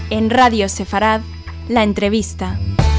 En Radio Sefarad, la entrevista.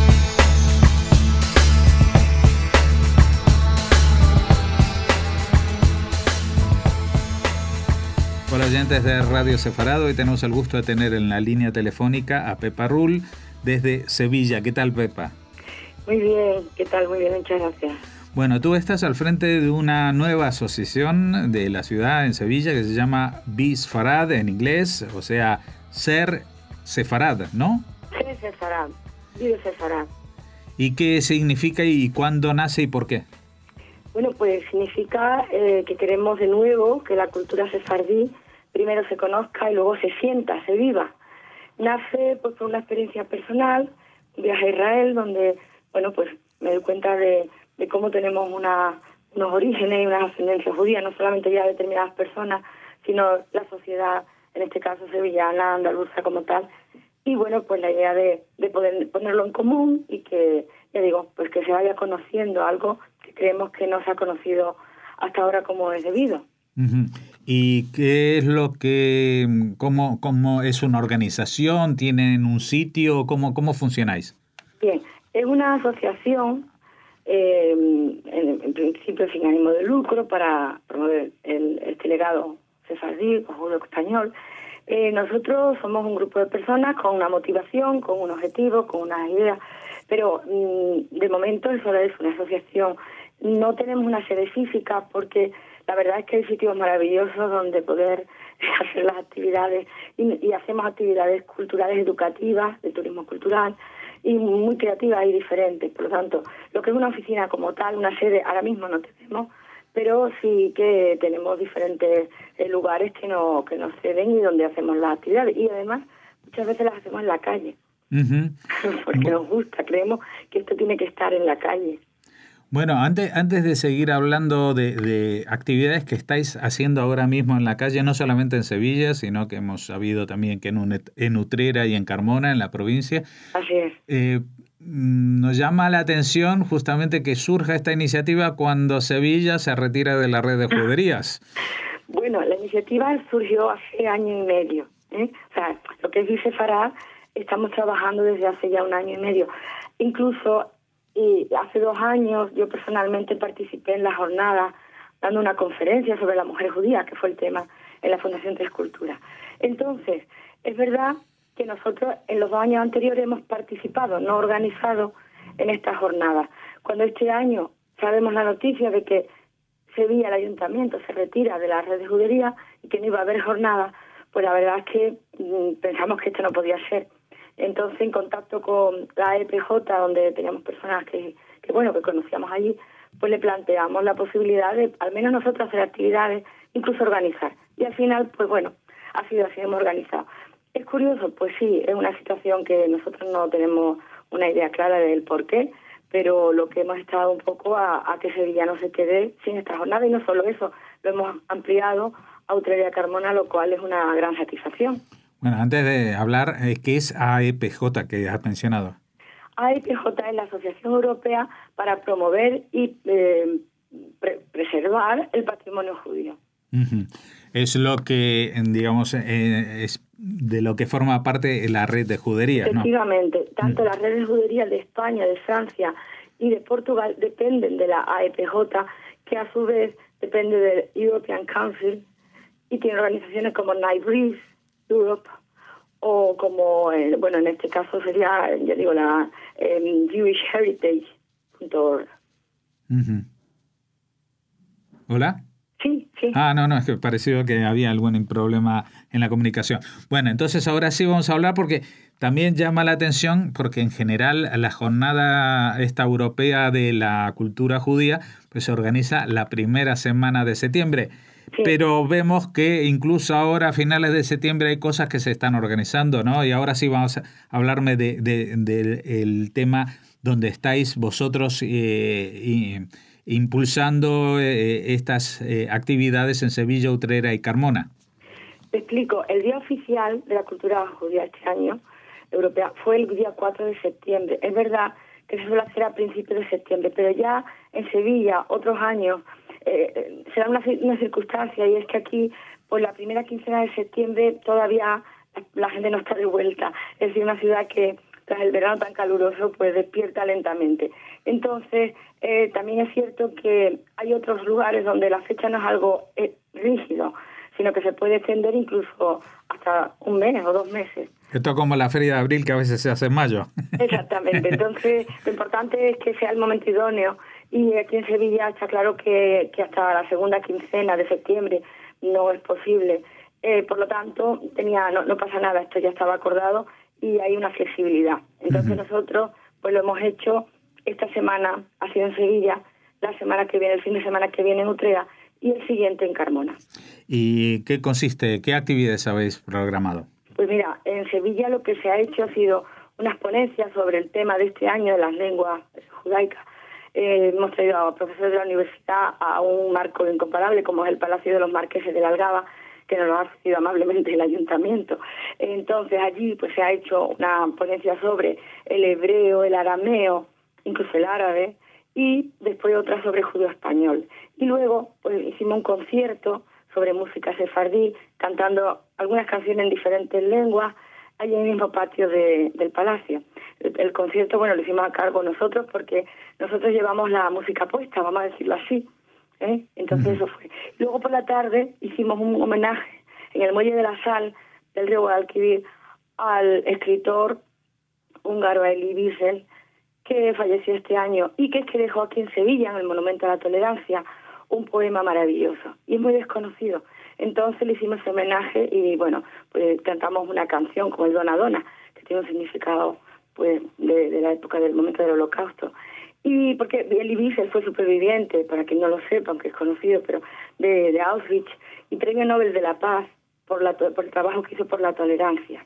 Hola oyentes de Radio Sefarad, hoy tenemos el gusto de tener en la línea telefónica a Pepa Rull desde Sevilla. ¿Qué tal, Pepa? Muy bien, ¿qué tal? Muy bien, muchas gracias. Bueno, tú estás al frente de una nueva asociación de la ciudad en Sevilla que se llama Be Sefarad en inglés, o sea, Ser Sefarad, ¿no? Ser Sefarad, Vive Sefarad. ¿Y qué significa y cuándo nace y por qué? Bueno, pues significa que queremos de nuevo que la cultura sefardí primero se conozca y luego se sienta, se viva. Nace pues, por una experiencia personal, un viaje a Israel, donde, bueno, pues me doy cuenta de cómo tenemos unos orígenes y unas ascendencias judías, no solamente ya determinadas personas, sino la sociedad, en este caso sevillana, andaluza como tal. Y bueno, pues la idea de poder ponerlo en común y que, ya digo, pues que se vaya conociendo algo que creemos que no se ha conocido hasta ahora como es debido. Uh-huh. ¿Y qué es lo que, cómo es una organización? ¿Tienen un sitio? ¿Cómo funcionáis? Bien, es una asociación, en principio sin ánimo de lucro, para promover este legado sefardí o judeo-español. Nosotros somos un grupo de personas con una motivación, con un objetivo, con unas ideas, pero de momento eso es una asociación. No tenemos una sede física porque la verdad es que hay sitios maravillosos donde poder hacer las actividades y hacemos actividades culturales educativas, de turismo cultural, y muy creativas y diferentes. Por lo tanto, lo que es una oficina como tal, una sede, ahora mismo no tenemos, pero sí que tenemos diferentes lugares que nos ceden y donde hacemos las actividades. Y además, muchas veces las hacemos en la calle, uh-huh. Porque nos gusta, creemos que esto tiene que estar en la calle. Bueno, antes de seguir hablando de actividades que estáis haciendo ahora mismo en la calle, no solamente en Sevilla, sino que hemos sabido también que en Utrera y en Carmona, en la provincia. Así es. Nos llama la atención justamente que surja esta iniciativa cuando Sevilla se retira de la red de juderías. Bueno, la iniciativa surgió hace año y medio. O sea, lo que es Be Sefarad, estamos trabajando desde hace ya un año y medio. Incluso y hace 2 años yo personalmente participé en la jornada dando una conferencia sobre la mujer judía, que fue el tema en la Fundación Tres Culturas. Entonces, es verdad que nosotros en los 2 años anteriores hemos participado, no organizado en esta jornada. Cuando este año sabemos la noticia de que Sevilla, el ayuntamiento, se retira de la red de judería y que no iba a haber jornada, pues la verdad es que pensamos que esto no podía ser. Entonces, en contacto con la EPJ, donde teníamos personas que conocíamos allí, pues le planteamos la posibilidad de, al menos nosotros, hacer actividades, incluso organizar. Y al final, pues bueno, ha sido así, hemos organizado. ¿Es curioso? Pues sí, es una situación que nosotros no tenemos una idea clara del por qué, pero lo que hemos estado un poco a que Sevilla no se quede sin esta jornada, y no solo eso, lo hemos ampliado a Utrera y a Carmona, lo cual es una gran satisfacción. Bueno, antes de hablar, ¿qué es AEPJ que has mencionado? AEPJ es la Asociación Europea para promover y preservar el patrimonio judío. Uh-huh. Es lo que, digamos, es de lo que forma parte la red de juderías, ¿no? Efectivamente, tanto las redes de juderías de España, de Francia y de Portugal dependen de la AEPJ, que a su vez depende del European Council y tiene organizaciones como Night Breeze Europe, o como, en este caso sería, ya digo, la jewishheritage.org. Uh-huh. ¿Hola? Sí. No, es que pareció que había algún problema en la comunicación. Bueno, entonces ahora sí vamos a hablar porque también llama la atención, porque en general la jornada esta europea de la cultura judía pues se organiza la primera semana de septiembre. Sí. Pero vemos que incluso ahora a finales de septiembre hay cosas que se están organizando, ¿no? Y ahora sí vamos a hablarme del tema donde estáis vosotros impulsando estas actividades en Sevilla, Utrera y Carmona. Te explico. El día oficial de la cultura judía este año, europea, fue el día 4 de septiembre. Es verdad que se suele hacer a principios de septiembre, pero ya en Sevilla, otros años, se da una circunstancia, y es que aquí, pues la primera quincena de septiembre, todavía la gente no está de vuelta. Es decir, una ciudad que tras el verano tan caluroso pues despierta lentamente. Entonces, también es cierto que hay otros lugares donde la fecha no es algo rígido, sino que se puede extender incluso hasta un mes o 2 meses. Esto como la Feria de Abril, que a veces se hace en mayo. Exactamente. Entonces, lo importante es que sea el momento idóneo. Y aquí en Sevilla está claro que hasta la segunda quincena de septiembre no es posible. Por lo tanto, no pasa nada, esto ya estaba acordado y hay una flexibilidad. Entonces nosotros pues lo hemos hecho. Esta semana ha sido en Sevilla, la semana que viene, el fin de semana que viene en Utrera y el siguiente en Carmona. ¿Y qué consiste? ¿Qué actividades habéis programado? Pues mira, en Sevilla lo que se ha hecho ha sido unas ponencias sobre el tema de este año de las lenguas judaicas. Hemos traído a profesores de la universidad a un marco incomparable como es el Palacio de los Marqueses de la Algaba, que nos lo ha ofrecido amablemente el ayuntamiento. Entonces allí pues se ha hecho una ponencia sobre el hebreo, el arameo, incluso el árabe, y después otra sobre judío español. Y luego pues hicimos un concierto sobre música sefardí, cantando algunas canciones en diferentes lenguas, allí en el mismo patio del palacio. El concierto, bueno, lo hicimos a cargo nosotros porque nosotros llevamos la música puesta, vamos a decirlo así. Entonces eso fue. Luego por la tarde hicimos un homenaje en el Muelle de la Sal del río Guadalquivir al escritor húngaro Elie Wiesel, que falleció este año y que dejó aquí en Sevilla, en el Monumento a la Tolerancia, un poema maravilloso y es muy desconocido. Entonces le hicimos ese homenaje y bueno, pues cantamos una canción como el Dona Dona, que tiene un significado pues de la época del momento del Holocausto. Y porque Elie Wiesel fue superviviente, para quien no lo sepa, aunque es conocido, pero de Auschwitz, y premio Nobel de la Paz por el trabajo que hizo por la tolerancia.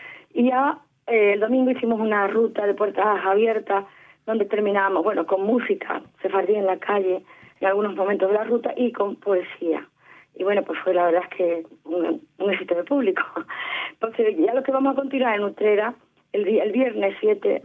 Y ya el domingo hicimos una ruta de puertas abiertas donde terminamos, bueno, con música sefardí en la calle en algunos momentos de la ruta y con poesía. Y bueno, pues fue la verdad es que un éxito de público. Entonces ya lo que vamos a continuar en Utrera, el viernes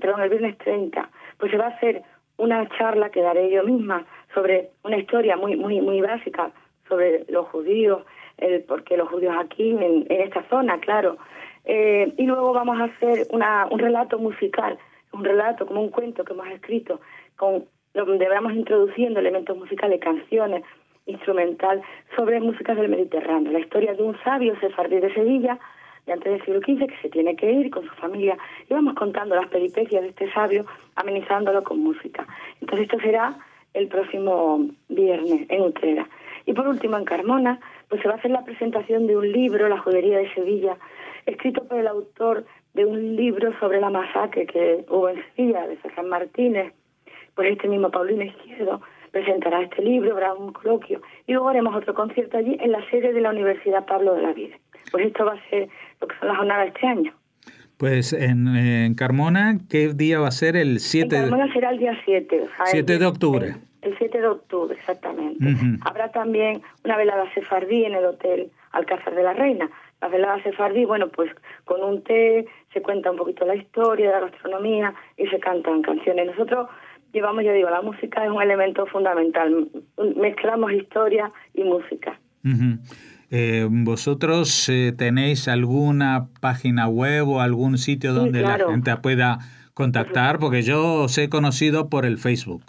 30, pues se va a hacer una charla que daré yo misma sobre una historia muy básica sobre los judíos, el por qué los judíos aquí, en esta zona, claro. Y luego vamos a hacer un relato musical, un relato como un cuento que hemos escrito, donde vamos introduciendo elementos musicales, canciones, instrumental, sobre músicas del Mediterráneo, la historia de un sabio sefardí de Sevilla, de antes del siglo XV, que se tiene que ir con su familia, y vamos contando las peripecias de este sabio, amenizándolo con música. Entonces esto será el próximo viernes en Utrera. Y por último en Carmona, pues se va a hacer la presentación de un libro, La Judería de Sevilla, escrito por el autor de un libro sobre la masacre que hubo en Sevilla, de Ferran Martínez. Pues este mismo Paulino Izquierdo presentará este libro, habrá un coloquio, y luego haremos otro concierto allí en la sede de la Universidad Pablo de la Virgen. Pues esto va a ser lo que son las jornadas de este año. Pues en Carmona, ¿qué día va a ser? El 7 En Carmona será el día 7. O sea, 7 de octubre. El 7 de octubre, exactamente. Uh-huh. Habrá también una velada sefardí en el Hotel Alcázar de la Reina. La velada sefardí, bueno, pues con un té se cuenta un poquito la historia, la gastronomía y se cantan canciones. Nosotros llevamos, yo digo, la música es un elemento fundamental. Mezclamos historia y música. Uh-huh. ¿Vosotros tenéis alguna página web o algún sitio donde la gente pueda contactar? Porque yo os he conocido por el Facebook.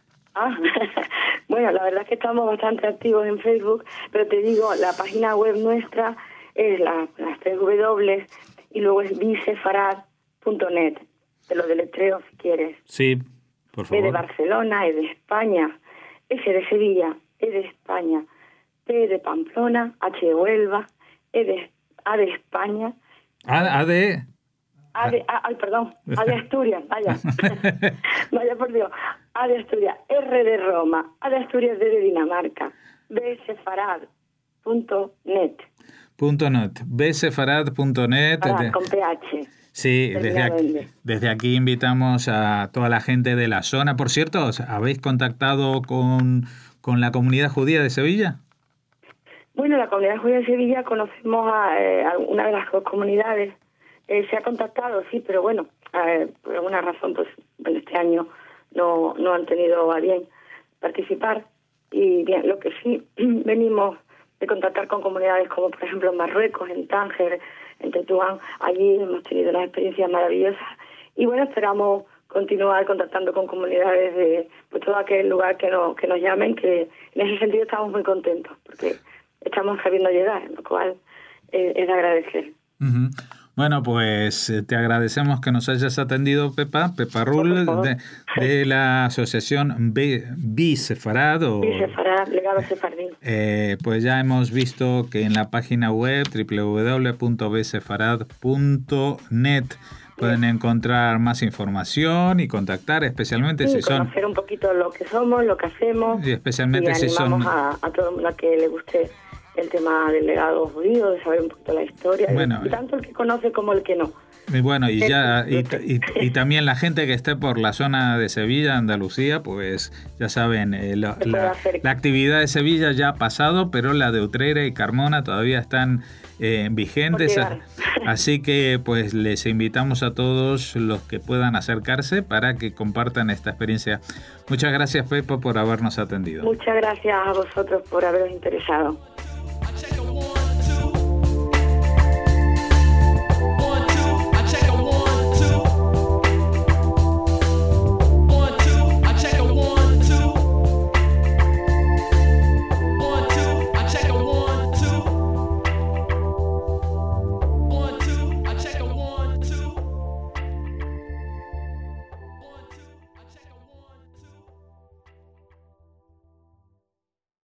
Bueno, la verdad es que estamos bastante activos en Facebook, pero te digo, la página web nuestra es las 3 W y luego es bisefarad.net. Te lo deletreo si quieres. Sí, por favor. B de Barcelona, E de España, S de Sevilla, E de España, P de Pamplona, H de Huelva, A de España. A de Asturias, vaya. Vaya por Dios. A de Asturias, R de Roma, A de Asturias, D de Dinamarca, bsefarad.net. bsefarad.net. Con PH. Sí, desde aquí invitamos a toda la gente de la zona. Por cierto, ¿habéis contactado con la comunidad judía de Sevilla? Bueno, la comunidad judía de Sevilla conocemos a una de las dos comunidades. Se ha contactado, sí, pero bueno, por alguna razón, pues en este año no han tenido a bien participar. Y bien, lo que sí venimos de contactar con comunidades como, por ejemplo, en Marruecos, en Tánger, en Tetuán. Allí hemos tenido unas experiencias maravillosas. Y bueno, esperamos continuar contactando con comunidades de todo aquel lugar que nos llamen, que en ese sentido estamos muy contentos, porque estamos sabiendo llegar, lo cual es de agradecer. Uh-huh. Bueno, pues te agradecemos que nos hayas atendido, Pepa Rull, de la asociación Bi-Sefarad. Bi-Sefarad, Legado Sefardí. Pues ya hemos visto que en la página web www.bsefarad.net pueden encontrar más información y contactar, especialmente si son... conocer un poquito lo que somos, lo que hacemos. Y especialmente y si son... a todo el mundo que le guste el tema del legado judío, de saber un poquito la historia, bueno, y tanto el que conoce como el que no. Y bueno, y también la gente que esté por la zona de Sevilla, Andalucía, pues ya saben, la actividad de Sevilla ya ha pasado, pero la de Utrera y Carmona todavía están vigentes, así que pues les invitamos a todos los que puedan acercarse para que compartan esta experiencia. Muchas gracias, Pepa, por habernos atendido. Muchas gracias a vosotros por haberos interesado.